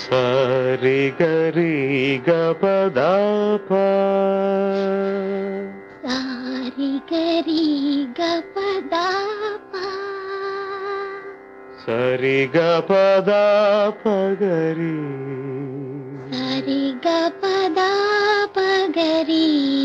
సరి గరి గపదా ప సారి గరి గపదా ప సరి గపదా పగరి సరి గపదా పగరి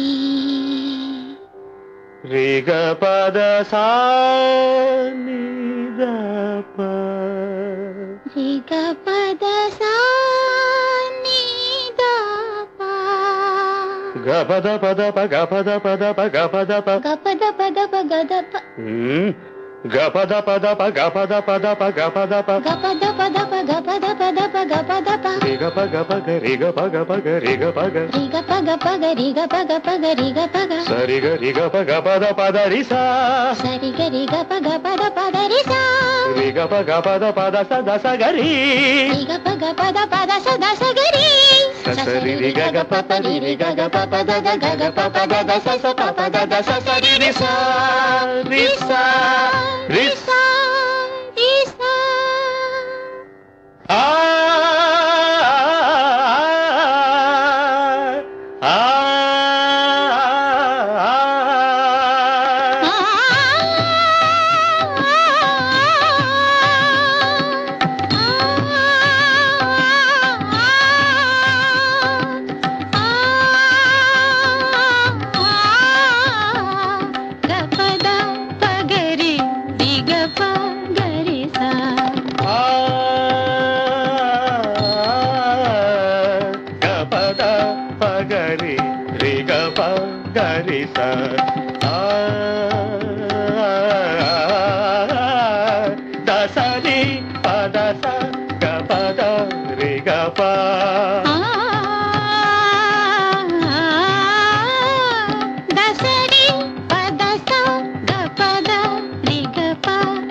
రి గపద సా ని ద ప రి గపద సా ని ద ప గపద పద ప గపద పద ప గపద ప గపద పద ప గద ప గపద పద ప గపద పద ప గపద ప గపద పద ప గపద పద ప గపద ప రి గప గప గరి గప గప గరి గప గ రి గప గప గరి గప గప గరి గప గ సరి గరి గప గపద పద రి సా సరి గరి గప గపద పద రి సా రి గప గపద పద స ద స గరి రి గప గపద పద స ద స గరి సరి రి గ గ ప ప రి రి గ గ ప ప ద ద గ గ ప ప ద ద స స ప ప ద ద స స రి రి సా రి సా రి సా రి సా ఆ ఆ గపద పగరి రి గప గరి సా గపద పగరి రి గప గరి స దసరి పద స గపద రి గప దసరి పద స గపద రి గప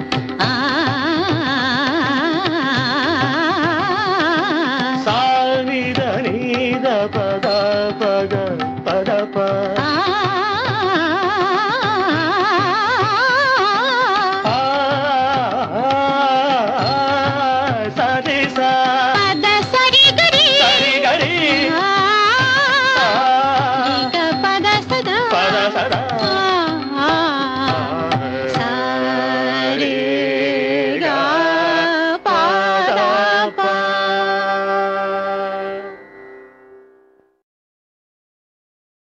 సా ని ద ని ద పద పగ పద ప సరి సా